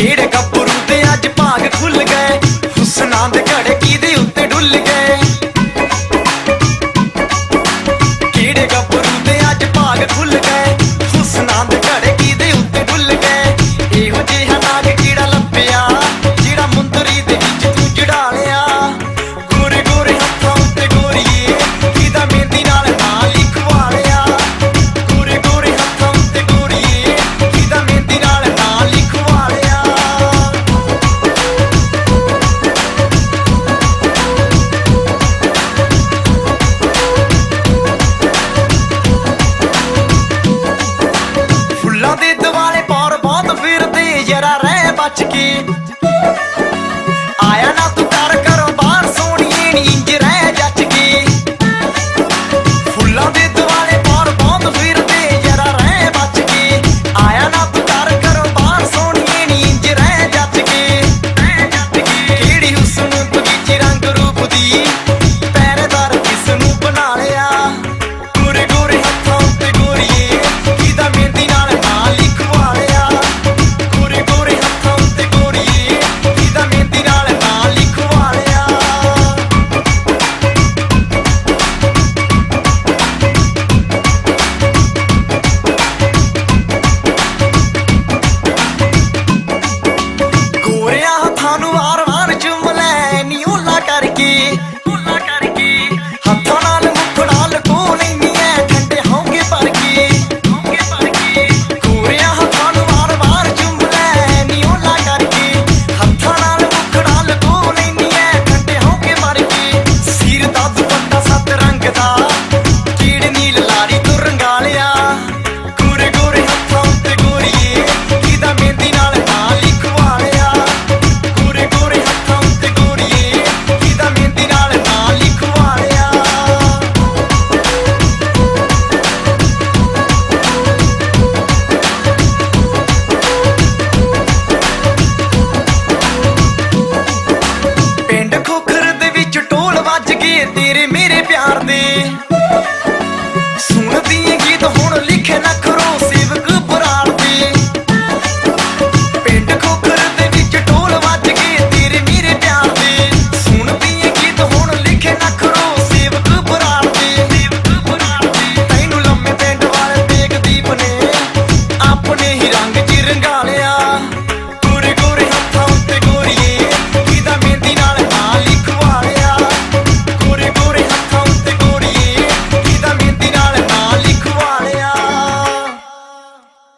ਕਿਹੜੇ ਗੱਭਰੂ ਦੇ ਅੱਜ ਭਾਗ ਖੁੱਲ ਗਏ, ਹੁਸਨਾਂ ਦੇ ਘੜੇ ਕਿਹਦੇ ਉੱਤੇ ਡੁੱਲ ਗਏ। ਕਿਹੜੇ ਗੱਭਰੂ ਦੇ ਅੱਜ ਭਾਗ ਖੁੱਲ ਗਏ, ਹੁਸਨਾਂ ਦੇ ਘੜੇ ਕਿਹਦੇ ਉੱਤੇ ਡੁੱਲ ਗਏ। ਇਹੋ ਜਿਹਾ ਨਾਗ ਕਿਹੜਾ ਲੱਭਿਆ, ਜਿਹੜਾ ਮੁੰਦਰੀ ਦੇ ਵਿੱਚ ਤੂੰ ਜੜਾ ਲਿਆ। ਗੋਰੇ ਗੋਰੇ ਹੱਥਾਂ ਉੱਤੇ ਗੋਰੀਏ, ਕਿਹਦਾ ਮਹਿੰਦੀ ਨਾਲ ਨਾਂ ਲਿਖਵਾ ਲਿਆ। ਗੋਰੇ ਗੋਰੇ ਹੱਥਾਂ ਉੱਤੇ ਗੋਰੀਏ, ਕਿਹਦਾ ਮਹਿੰਦੀ ਨਾਲ ਨਾਂ ਲਿਖਵਾ ਲਿਆ। ਫੁੱਲਾਂ ਦੇ ਦੁਆਲੇ ਪੌਰ ਬਹੁਤ ਫਿਰਦੇ, ਜਰਾ ਰਹਿ ਬਚ ਕੇ।